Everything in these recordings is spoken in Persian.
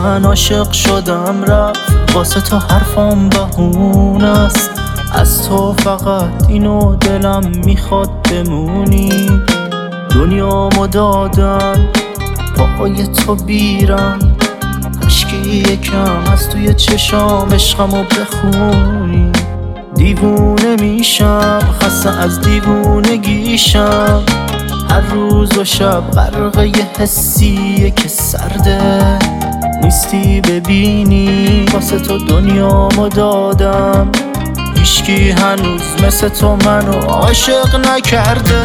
من عاشق شدم رفت، واسه تو حرفام بهونه است. از تو فقط اینو دلم میخواد بمونی. دنیامو دادم پای تو بیرم، اشکی یکم از توی چشام عشقمو بخونی. دیوونه میشم، خسته از دیوونگیشم، هر روز و شب غرق یه حسیه که سرده. نیستی ببینی، واسه تو دنیامو دادم، هیچکی هنوز مثل تو منو عاشق نکرده.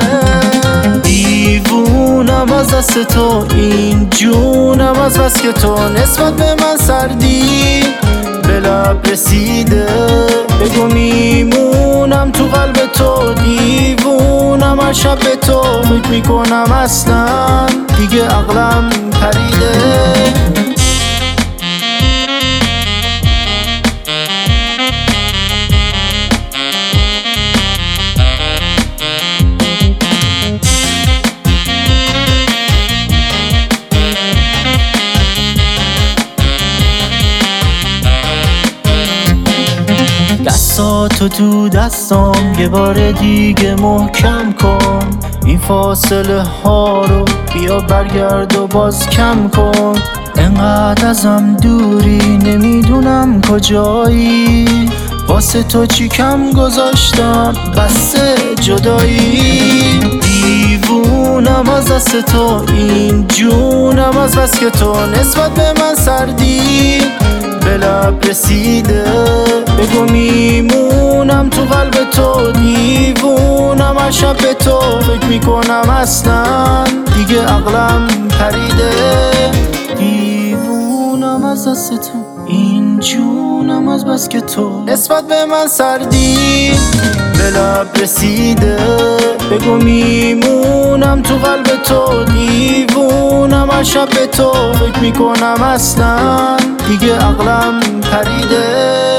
دیوونم از دست تو، این جونم از بس که تو نسبت به من سردی به لب رسیده. بگو میمونم تو قلب تو، دیوونم هر شب به تو فکر میکنم، اصلا دیگه عقلم پریده. دستاتو تو دستام یه بار دیگه محکم کن، این فاصله ها رو بیا برگرد و باز کم کن. انقدر ازم دوری نمیدونم کجایی، واسه تو چی کم گذاشتم بسه جدایی. دیوونم از دست تو، این جونم از بس که تو نسبت به من سردی به لب رسیده. بگو میمونم تو قلب تو، دیوونم هر شب به تو فکر میکنم، اصلا دیگه عقلم پریده. دیوونم از دست تو، این جونم از بس که تو نسبت به من سردی به لب رسیده. بگو میمونم تو قلب تو، دیوونم هر شب به تو فکر میکنم، اصلا دیگه عقلم پریده.